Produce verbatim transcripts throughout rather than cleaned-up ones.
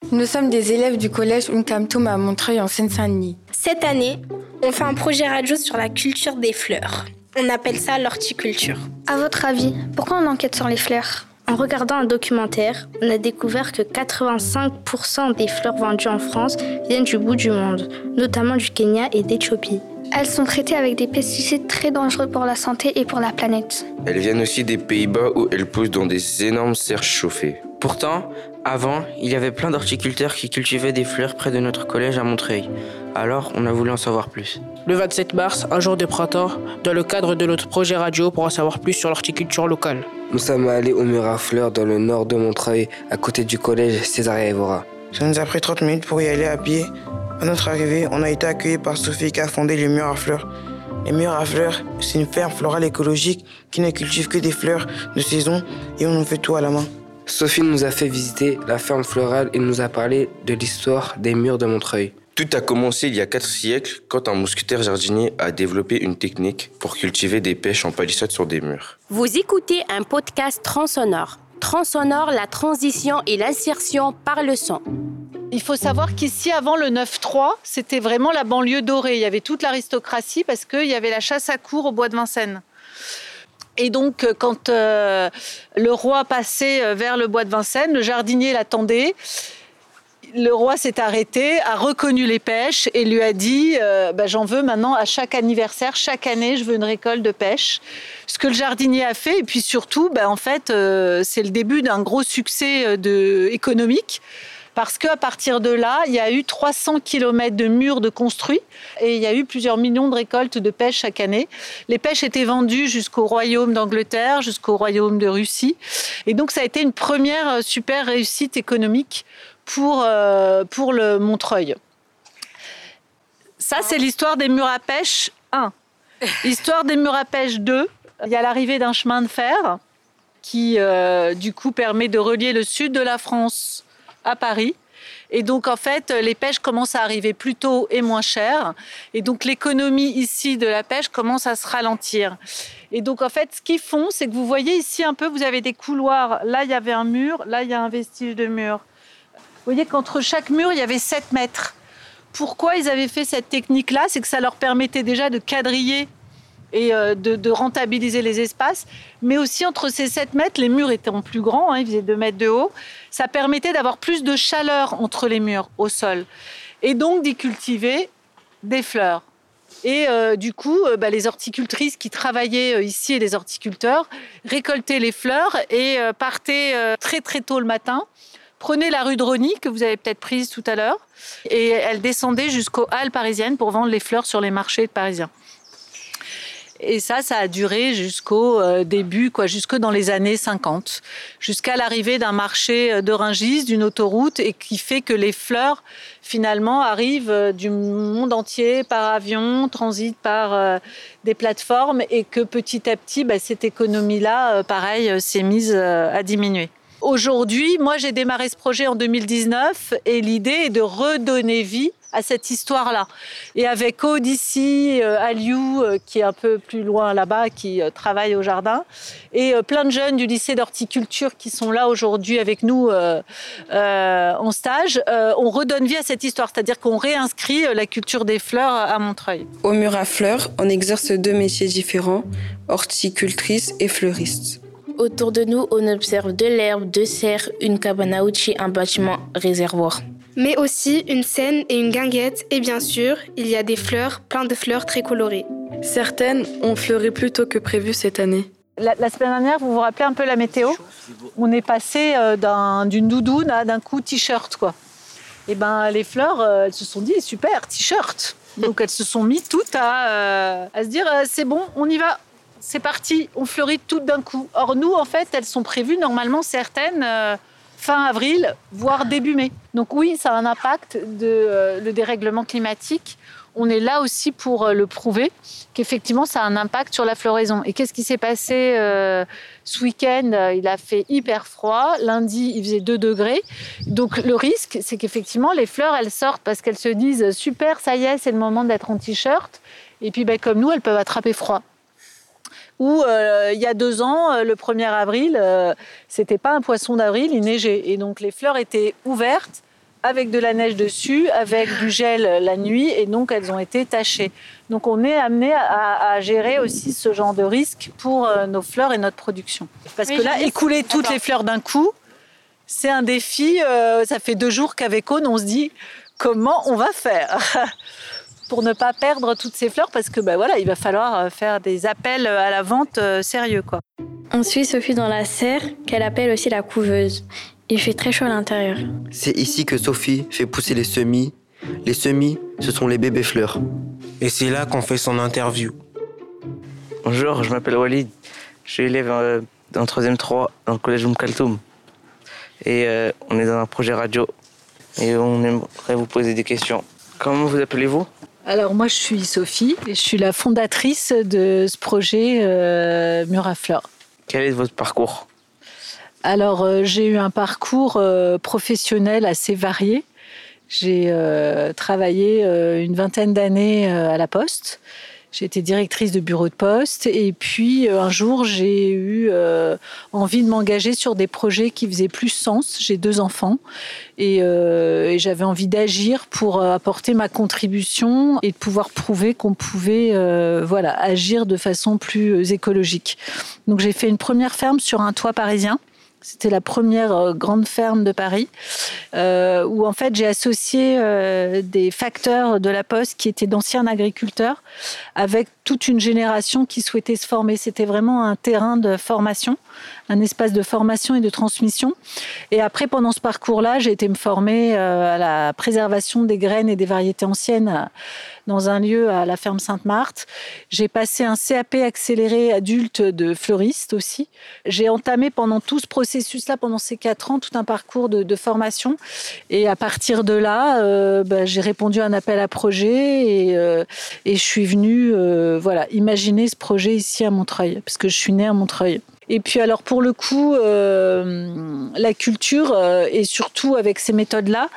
Nous sommes des élèves du collège Uncamtum à Montreuil en Seine-Saint-Denis. Cette année, on fait un projet radio sur la culture des fleurs. On appelle ça l'horticulture. À votre avis, pourquoi on enquête sur les fleurs ? En regardant un documentaire, on a découvert que quatre-vingt-cinq pour cent des fleurs vendues en France viennent du bout du monde, notamment du Kenya et d'Éthiopie. Elles sont traitées avec des pesticides très dangereux pour la santé et pour la planète. Elles viennent aussi des Pays-Bas où elles poussent dans des énormes serres chauffées. Pourtant, avant, il y avait plein d'horticulteurs qui cultivaient des fleurs près de notre collège à Montreuil. Alors, on a voulu en savoir plus. Le vingt-sept mars, un jour de printemps, dans le cadre de notre projet radio pour en savoir plus sur l'horticulture locale. Nous sommes allés au mur à fleurs dans le nord de Montreuil, à côté du collège Césaria Evora. Ça nous a pris trente minutes pour y aller à pied. À notre arrivée, on a été accueillis par Sophie qui a fondé les murs à fleurs. Les murs à fleurs, c'est une ferme florale écologique qui ne cultive que des fleurs de saison et on en fait tout à la main. Sophie nous a fait visiter la ferme florale et nous a parlé de l'histoire des murs de Montreuil. Tout a commencé il y a quatre siècles quand un mousquetaire jardinier a développé une technique pour cultiver des pêches en palissade sur des murs. Vous écoutez un podcast Transonore. Transonore, la transition et l'insertion par le son. Il faut savoir qu'ici, avant le neuf trois, c'était vraiment la banlieue dorée. Il y avait toute l'aristocratie parce qu'il y avait la chasse à courre au bois de Vincennes. Et donc, quand euh, le roi passait vers le bois de Vincennes, le jardinier l'attendait. Le roi s'est arrêté, a reconnu les pêches et lui a dit euh, bah, « J'en veux maintenant à chaque anniversaire, chaque année, je veux une récolte de pêche ». Ce que le jardinier a fait, et puis surtout, bah, en fait, euh, c'est le début d'un gros succès de, économique. Parce qu'à partir de là, il y a eu trois cents kilomètres de murs de construits et il y a eu plusieurs millions de récoltes de pêche chaque année. Les pêches étaient vendues jusqu'au royaume d'Angleterre, jusqu'au royaume de Russie. Et donc, ça a été une première super réussite économique pour, euh, pour le Montreuil. Ça, c'est l'histoire des murs à pêche un. L'histoire des murs à pêche deux, il y a l'arrivée d'un chemin de fer qui, euh, du coup, permet de relier le sud de la France à Paris. Et donc, en fait, les pêches commencent à arriver plus tôt et moins chères. Et donc, l'économie ici de la pêche commence à se ralentir. Et donc, en fait, ce qu'ils font, c'est que vous voyez ici un peu, vous avez des couloirs. Là, il y avait un mur. Là, il y a un vestige de mur. Vous voyez qu'entre chaque mur, il y avait sept mètres. Pourquoi ils avaient fait cette technique-là ? C'est que ça leur permettait déjà de quadriller et de, de rentabiliser les espaces. Mais aussi, entre ces sept mètres, les murs étaient plus grands, hein, ils faisaient deux mètres de haut. Ça permettait d'avoir plus de chaleur entre les murs, au sol. Et donc, d'y cultiver des fleurs. Et euh, du coup, euh, bah, les horticultrices qui travaillaient euh, ici et les horticulteurs récoltaient les fleurs et euh, partaient euh, très, très tôt le matin. Prenaient la rue de Rosny, que vous avez peut-être prise tout à l'heure, et elles descendaient jusqu'aux Halles parisiennes pour vendre les fleurs sur les marchés parisiens. Et ça, ça a duré jusqu'au euh, début, quoi, jusque dans les années cinquante, jusqu'à l'arrivée d'un marché de Rungis, d'une autoroute, et qui fait que les fleurs, finalement, arrivent du monde entier par avion, transitent par euh, des plateformes, et que petit à petit, bah, cette économie-là, euh, pareil, euh, s'est mise euh, à diminuer. Aujourd'hui, moi, j'ai démarré ce projet en deux mille dix-neuf, et l'idée est de redonner vie à cette histoire-là. Et avec Aude ici, euh, Aliou, euh, qui est un peu plus loin là-bas, qui euh, travaille au jardin, et euh, plein de jeunes du lycée d'horticulture qui sont là aujourd'hui avec nous euh, euh, en stage, euh, on redonne vie à cette histoire, c'est-à-dire qu'on réinscrit euh, la culture des fleurs à Montreuil. Au mur à fleurs, on exerce deux métiers différents, horticultrice et fleuriste. Autour de nous, on observe de l'herbe, deux serres, une cabane à outils, un bâtiment réservoir. Mais aussi une scène et une guinguette. Et bien sûr, il y a des fleurs, plein de fleurs très colorées. Certaines ont fleuri plus tôt que prévu cette année. La, la semaine dernière, vous vous rappelez un peu la météo ? On est passé euh, d'un, d'une doudoune à d'un coup t-shirt, quoi. Et ben les fleurs, euh, elles se sont dit super t-shirt. Donc elles se sont mis toutes à, euh, à se dire euh, c'est bon, on y va. C'est parti, on fleurit toutes d'un coup. Or, nous, en fait, elles sont prévues, normalement, certaines, euh, fin avril, voire début mai. Donc oui, ça a un impact de euh, le dérèglement climatique. On est là aussi pour euh, le prouver, qu'effectivement, ça a un impact sur la floraison. Et qu'est-ce qui s'est passé euh, ce week-end ? Il a fait hyper froid. Lundi, il faisait deux degrés. Donc, le risque, c'est qu'effectivement, les fleurs, elles sortent parce qu'elles se disent « Super, ça y est, c'est le moment d'être en t-shirt ». Et puis, ben, comme nous, elles peuvent attraper froid. Où euh, il y a deux ans, euh, le premier avril, euh, c'était pas un poisson d'avril, il neigeait. Et donc les fleurs étaient ouvertes, avec de la neige dessus, avec du gel la nuit, et donc elles ont été tachées. Donc on est amené à, à gérer aussi ce genre de risque pour euh, nos fleurs et notre production. Parce oui, que là, écouler toutes Attends. les fleurs d'un coup, c'est un défi. Euh, ça fait deux jours qu'avec Aude, on se dit comment on va faire pour ne pas perdre toutes ces fleurs, parce que bah, voilà, il va falloir faire des appels à la vente euh, sérieux, quoi. On suit Sophie dans la serre, qu'elle appelle aussi la couveuse. Il fait très chaud à l'intérieur. C'est ici que Sophie fait pousser les semis. Les semis, ce sont les bébés fleurs. Et c'est là qu'on fait son interview. Bonjour, je m'appelle Walid. Je suis élève euh, en troisième trois dans le collège Oum Kaltoum. Et euh, on est dans un projet radio. Et on aimerait vous poser des questions. Comment vous appelez-vous ? Alors moi, je suis Sophie et je suis la fondatrice de ce projet euh, Murs à fleurs. Quel est votre parcours ? Alors, euh, j'ai eu un parcours euh, professionnel assez varié. J'ai euh, travaillé euh, une vingtaine d'années euh, à la Poste. J'ai été directrice de bureau de poste. Et puis, euh, un jour, j'ai eu euh, envie de m'engager sur des projets qui faisaient plus sens. J'ai deux enfants. Et, euh, et j'avais envie d'agir pour apporter ma contribution et de pouvoir prouver qu'on pouvait euh, voilà, agir de façon plus écologique. Donc, j'ai fait une première ferme sur un toit parisien. C'était la première grande ferme de Paris, euh, où en fait j'ai associé euh, des facteurs de la Poste qui étaient d'anciens agriculteurs avec toute une génération qui souhaitait se former. C'était vraiment un terrain de formation, un espace de formation et de transmission. Et après, pendant ce parcours-là, j'ai été me former euh, à la préservation des graines et des variétés anciennes dans un lieu à la ferme Sainte-Marthe. J'ai passé un C A P accéléré adulte de fleuriste aussi. J'ai entamé pendant tout ce processus-là, pendant ces quatre ans, tout un parcours de, de formation. Et à partir de là, euh, bah, j'ai répondu à un appel à projet et, euh, et je suis venue euh, voilà, imaginer ce projet ici à Montreuil, parce que je suis née à Montreuil. Et puis alors pour le coup, euh, la culture, euh, et surtout avec ces méthodes-là,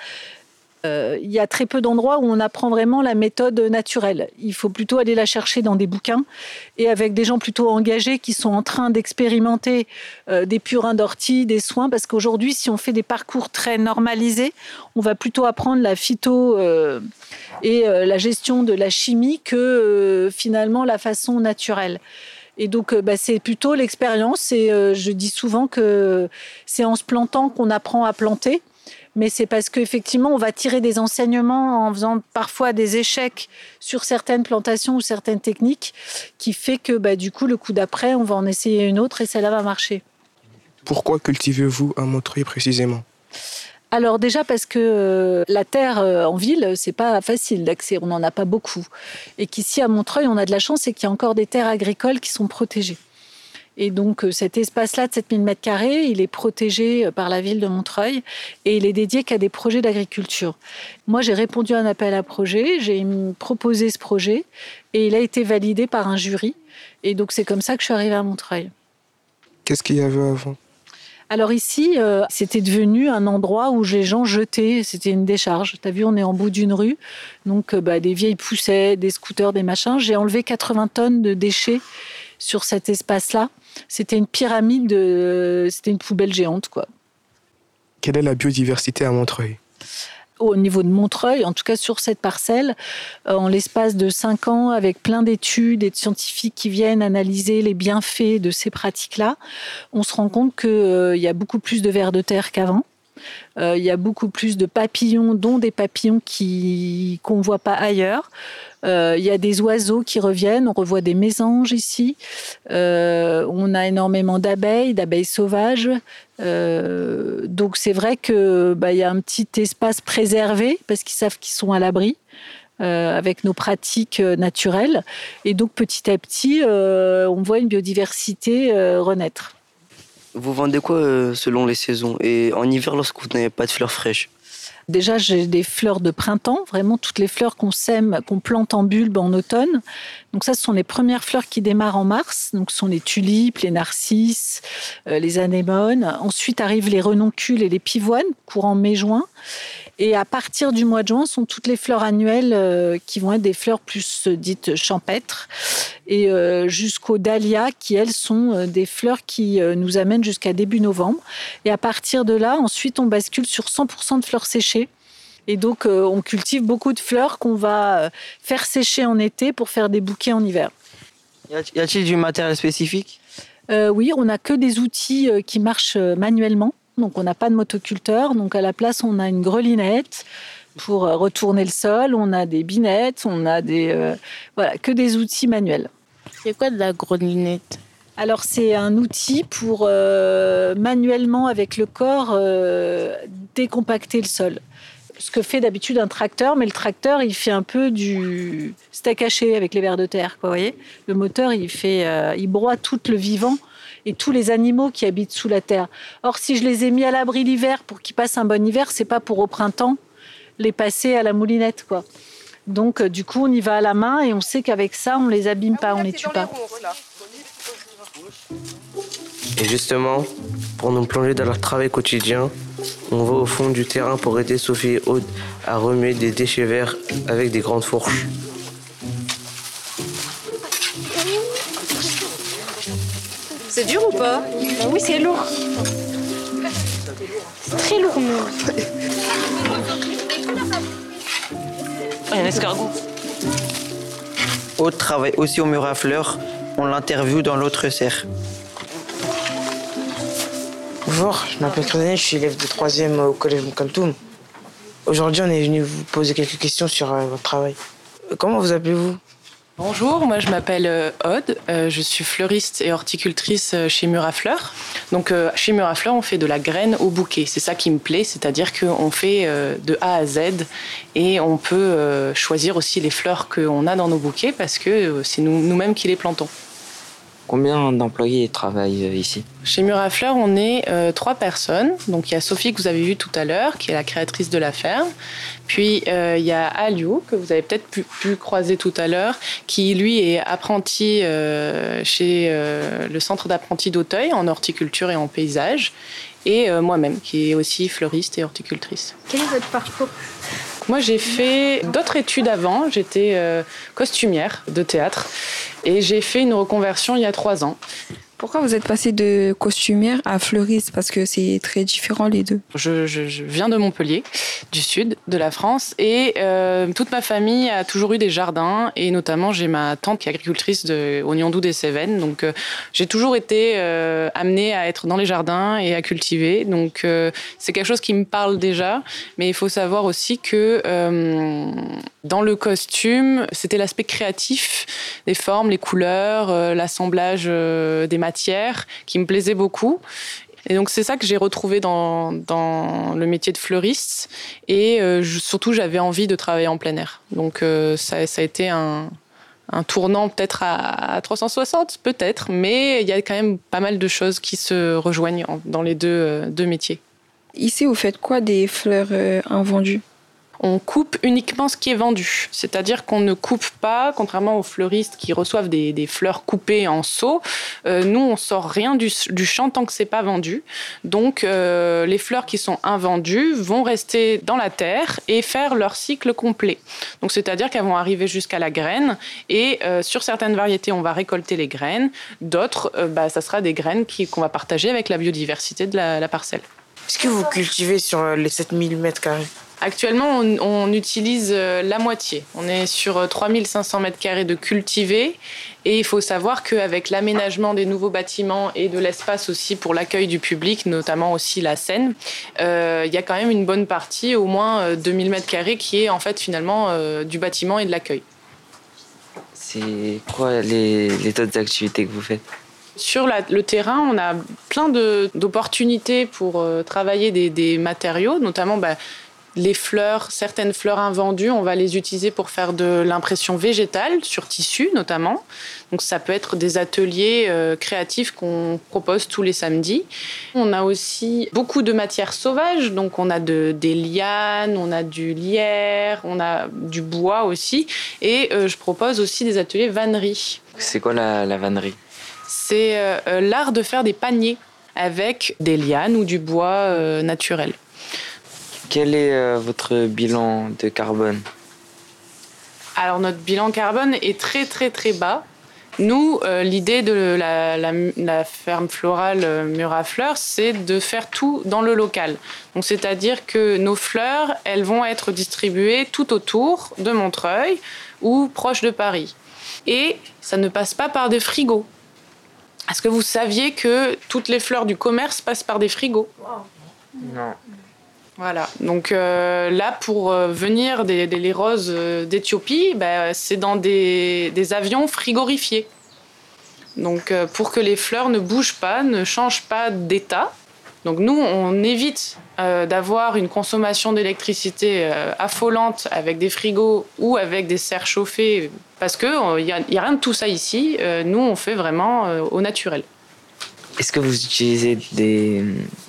Euh, il y a très peu d'endroits où on apprend vraiment la méthode naturelle. Il faut plutôt aller la chercher dans des bouquins et avec des gens plutôt engagés qui sont en train d'expérimenter euh, des purins d'ortie, des soins, parce qu'aujourd'hui, si on fait des parcours très normalisés, on va plutôt apprendre la phyto euh, et euh, la gestion de la chimie que euh, finalement la façon naturelle. Et donc, euh, bah, c'est plutôt l'expérience. Et euh, je dis souvent que c'est en se plantant qu'on apprend à planter. Mais c'est parce qu'effectivement, on va tirer des enseignements en faisant parfois des échecs sur certaines plantations ou certaines techniques qui fait que bah, du coup, le coup d'après, on va en essayer une autre et celle-là va marcher. Pourquoi cultivez-vous à Montreuil précisément ? Alors déjà parce que euh, la terre euh, en ville, c'est pas facile d'accès, on n'en a pas beaucoup. Et qu'ici à Montreuil, on a de la chance, c'est qu'il y a encore des terres agricoles qui sont protégées. Et donc cet espace-là de sept mille mètres carrés, il est protégé par la ville de Montreuil et il est dédié qu'à des projets d'agriculture. Moi, j'ai répondu à un appel à projet, j'ai proposé ce projet et il a été validé par un jury. Et donc c'est comme ça que je suis arrivée à Montreuil. Qu'est-ce qu'il y avait avant ? Alors ici, euh, c'était devenu un endroit où les gens jetaient, c'était une décharge. Tu as vu, on est en bout d'une rue, donc euh, bah, des vieilles poussettes, des scooters, des machins. J'ai enlevé quatre-vingts tonnes de déchets sur cet espace-là. C'était une pyramide, de... c'était une poubelle géante, quoi. Quelle est la biodiversité à Montreuil ? Au niveau de Montreuil, en tout cas sur cette parcelle, en l'espace de cinq ans, avec plein d'études et de scientifiques qui viennent analyser les bienfaits de ces pratiques-là, on se rend compte qu'il euh, y a beaucoup plus de vers de terre qu'avant. Euh, il y a beaucoup plus de papillons, dont des papillons qui, qu'on ne voit pas ailleurs. Euh, il y a des oiseaux qui reviennent, on revoit des mésanges ici. Euh, on a énormément d'abeilles, d'abeilles sauvages. Euh, donc c'est vrai qu'il bah, y a un petit espace préservé parce qu'ils savent qu'ils sont à l'abri. Euh, avec nos pratiques euh, naturelles. Et donc petit à petit, euh, on voit une biodiversité euh, renaître. Vous vendez quoi euh, selon les saisons et en hiver lorsque vous n'avez pas de fleurs fraîches ? Déjà, j'ai des fleurs de printemps, vraiment toutes les fleurs qu'on sème, qu'on plante en bulbe en automne. Donc ça, ce sont les premières fleurs qui démarrent en mars. Donc ce sont les tulipes, les narcisses, euh, les anémones. Ensuite arrivent les renoncules et les pivoines, courant mai-juin. Et à partir du mois de juin, sont toutes les fleurs annuelles euh, qui vont être des fleurs plus euh, dites champêtres. Et euh, jusqu'aux dahlias, qui elles sont euh, des fleurs qui euh, nous amènent jusqu'à début novembre. Et à partir de là, ensuite, on bascule sur cent pour cent de fleurs séchées. Et donc, euh, on cultive beaucoup de fleurs qu'on va faire sécher en été pour faire des bouquets en hiver. Y a-t-il du matériel spécifique ? euh, Oui, on n'a que des outils euh, qui marchent manuellement. Donc, on n'a pas de motoculteur. Donc, à la place, on a une grelinette pour euh, retourner le sol. On a des binettes. On a des, euh, voilà, que des outils manuels. C'est quoi de la grelinette ? Alors, c'est un outil pour euh, manuellement, avec le corps, euh, décompacter le sol. Ce que fait d'habitude un tracteur, mais le tracteur, il fait un peu du steak haché avec les vers de terre, quoi, vous voyez ? Le moteur, il, fait, euh, il broie tout le vivant et tous les animaux qui habitent sous la terre. Or, si je les ai mis à l'abri l'hiver pour qu'ils passent un bon hiver, c'est pas pour au printemps les passer à la moulinette, quoi. Donc, euh, du coup, on y va à la main et on sait qu'avec ça, on les abîme pas, on les tue pas. Et justement, pour nous plonger dans leur travail quotidien, on va au fond du terrain pour aider Sophie et Aude à remuer des déchets verts avec des grandes fourches. C'est dur ou pas ? Bah oui, c'est lourd. C'est très lourd, même. Il y a un escargot. Aude travaille aussi au mur à fleurs. On l'interviewe dans l'autre serre. Bonjour, je m'appelle Crédonnet, je suis élève de troisième au collège Moukhaltoum. Aujourd'hui, on est venu vous poser quelques questions sur euh, votre travail. Comment vous appelez-vous ? Bonjour, moi je m'appelle euh, Aude, euh, je suis fleuriste et horticultrice euh, chez Mur à Fleurs. Donc euh, chez Mur à Fleurs, on fait de la graine au bouquet. C'est ça qui me plaît, c'est-à-dire qu'on fait euh, de A à Z et on peut euh, choisir aussi les fleurs qu'on a dans nos bouquets parce que euh, c'est nous, nous-mêmes qui les plantons. Combien d'employés travaillent ici ? Chez Mur à Fleurs, on est euh, trois personnes. Donc il y a Sophie que vous avez vue tout à l'heure, qui est la créatrice de la ferme. Puis euh, il y a Aliou, que vous avez peut-être pu, pu croiser tout à l'heure, qui lui est apprenti euh, chez euh, le centre d'apprentis d'Auteuil en horticulture et en paysage. Et euh, moi-même, qui est aussi fleuriste et horticultrice. Quel est votre parcours ? Moi, j'ai fait d'autres études avant. J'étais euh, costumière de théâtre et j'ai fait une reconversion il y a trois ans. Pourquoi vous êtes passée de costumière à fleuriste ? Parce que c'est très différent les deux. Je, je, je viens de Montpellier, du sud de la France, et euh, toute ma famille a toujours eu des jardins, et notamment j'ai ma tante qui est agricultrice de Oignon-Doux des Cévennes, donc euh, j'ai toujours été euh, amenée à être dans les jardins et à cultiver, donc euh, c'est quelque chose qui me parle déjà, mais il faut savoir aussi que euh, dans le costume, c'était l'aspect créatif des formes, les couleurs, euh, l'assemblage euh, des matières qui me plaisait beaucoup. Et donc, c'est ça que j'ai retrouvé dans, dans le métier de fleuriste. Et euh, je, surtout, j'avais envie de travailler en plein air. Donc, euh, ça, ça a été un, un tournant peut-être à, à trois cent soixante, peut-être. Mais il y a quand même pas mal de choses qui se rejoignent en, dans les deux, euh, deux métiers. Ici, vous faites quoi des fleurs euh, invendues ? On coupe uniquement ce qui est vendu. C'est-à-dire qu'on ne coupe pas, contrairement aux fleuristes qui reçoivent des, des fleurs coupées en seaux. Euh, nous, on sort rien du, du champ tant que c'est pas vendu. Donc, euh, les fleurs qui sont invendues vont rester dans la terre et faire leur cycle complet. Donc, c'est-à-dire qu'elles vont arriver jusqu'à la graine. Et euh, sur certaines variétés, on va récolter les graines. D'autres, euh, bah, ça sera des graines qui, qu'on va partager avec la biodiversité de la, la parcelle. Est-ce que vous cultivez sur les sept mille mètres carrés ? Actuellement, on, on utilise la moitié. On est sur trois mille cinq cents mètres carrés de cultivés. Et il faut savoir qu'avec l'aménagement des nouveaux bâtiments et de l'espace aussi pour l'accueil du public, notamment aussi la scène, euh, il y a quand même une bonne partie, au moins deux mille mètres carrés, qui est en fait finalement euh, du bâtiment et de l'accueil. C'est quoi les, les autres activités que vous faites ? Sur la, le terrain, on a plein de, d'opportunités pour euh, travailler des, des matériaux, notamment bah, les fleurs, certaines fleurs invendues, on va les utiliser pour faire de l'impression végétale, sur tissu notamment. Donc ça peut être des ateliers euh, créatifs qu'on propose tous les samedis. On a aussi beaucoup de matières sauvages, donc on a de, des lianes, on a du lierre, on a du bois aussi. Et euh, je propose aussi des ateliers vannerie. C'est quoi la, la vannerie ? C'est euh, l'art de faire des paniers avec des lianes ou du bois euh, naturel. Quel est euh, votre bilan de carbone ? Alors notre bilan carbone est très très très bas. Nous, euh, l'idée de la, la, la ferme florale euh, Mur à Fleurs, c'est de faire tout dans le local. Donc, c'est-à-dire que nos fleurs, elles vont être distribuées tout autour de Montreuil ou proche de Paris. Et ça ne passe pas par des frigos. Est-ce que vous saviez que toutes les fleurs du commerce passent par des frigos ? Non. Voilà, donc euh, là, pour euh, venir des, des, les roses euh, d'Éthiopie, bah, c'est dans des, des avions frigorifiés. Donc euh, pour que les fleurs ne bougent pas, ne changent pas d'état. Donc nous, on évite euh, d'avoir une consommation d'électricité euh, affolante avec des frigos ou avec des serres chauffées, parce qu'il n'y a, y a rien de tout ça ici. Euh, nous, on fait vraiment euh, au naturel. Est-ce que vous utilisez des...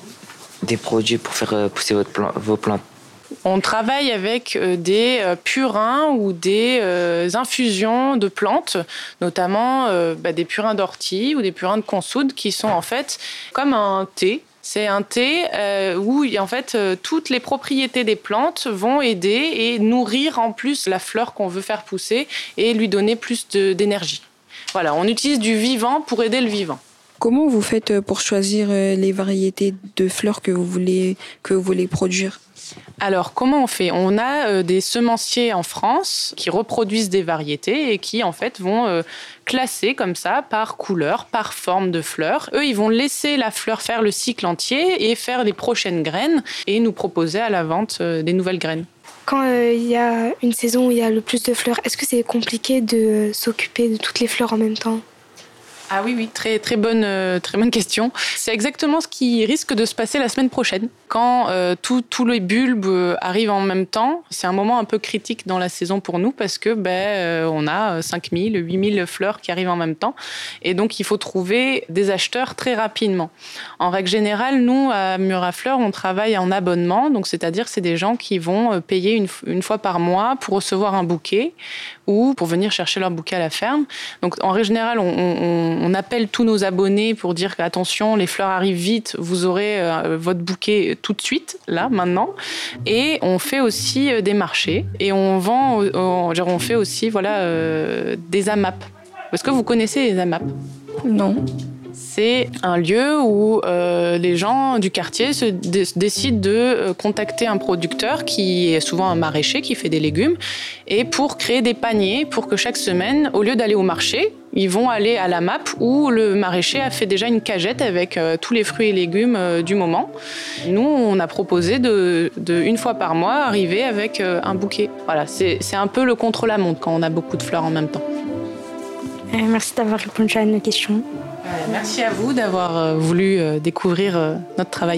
des produits pour faire pousser votre plan- vos plantes? On travaille avec des purins ou des euh, infusions de plantes, notamment euh, bah, des purins d'ortie ou des purins de consoude qui sont en fait comme un thé. C'est un thé euh, où en fait euh, toutes les propriétés des plantes vont aider et nourrir en plus la fleur qu'on veut faire pousser et lui donner plus de, d'énergie. Voilà, on utilise du vivant pour aider le vivant. Comment vous faites pour choisir les variétés de fleurs que vous voulez, que vous voulez produire ? Alors, comment on fait ? On a euh, des semenciers en France qui reproduisent des variétés et qui, en fait, vont euh, classer comme ça par couleur, par forme de fleur. Eux, ils vont laisser la fleur faire le cycle entier et faire les prochaines graines et nous proposer à la vente euh, des nouvelles graines. Quand il euh, y a une saison où il y a le plus de fleurs, est-ce que c'est compliqué de s'occuper de toutes les fleurs en même temps ? Ah oui, oui, très, très, bonne, euh, très bonne question. C'est exactement ce qui risque de se passer la semaine prochaine. Quand euh, tous les bulbes euh, arrivent en même temps, c'est un moment un peu critique dans la saison pour nous parce que ben, euh, on a cinq mille, huit mille fleurs qui arrivent en même temps. Et donc, il faut trouver des acheteurs très rapidement. En règle générale, nous, à Mur à Fleurs, on travaille en abonnement. Donc, c'est-à-dire c'est des gens qui vont payer une, une fois par mois pour recevoir un bouquet ou pour venir chercher leur bouquet à la ferme. Donc, en règle générale, on, on, on appelle tous nos abonnés pour dire qu'attention, les fleurs arrivent vite, vous aurez euh, votre bouquet tout de suite, là, maintenant. Et on fait aussi euh, des marchés et on vend, euh, genre on fait aussi voilà, euh, des A M A P. Est-ce que vous connaissez les A M A P ? Non. C'est un lieu où euh, les gens du quartier se dé- décident de euh, contacter un producteur qui est souvent un maraîcher qui fait des légumes et pour créer des paniers pour que chaque semaine, au lieu d'aller au marché, ils vont aller à la M A P où le maraîcher a fait déjà une cagette avec euh, tous les fruits et légumes euh, du moment. Nous, on a proposé de, de une fois par mois arriver avec euh, un bouquet. Voilà, c'est, c'est un peu le contre-la-montre quand on a beaucoup de fleurs en même temps. Euh, merci d'avoir répondu à nos questions. Merci à vous d'avoir voulu découvrir notre travail.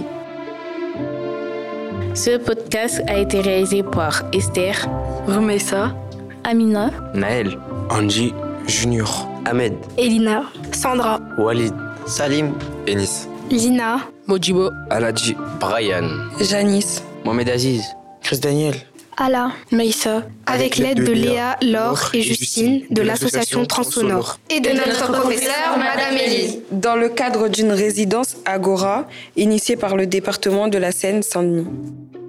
Ce podcast a été réalisé par Esther, Rumeisa, Amina, Naël, Andy, Junior, Ahmed, Elina, Sandra, Walid, Salim, Enis, Lina, Mojibo, Aladji, Brian, Janice, Mohamed Aziz, Chris Daniel, Ala, Maïssa, avec l'aide de Léa, Laure et Justine de l'association Transsonore et de notre professeure Madame Élise. dans le cadre d'une résidence Agora initiée par le département de la Seine-Saint-Denis.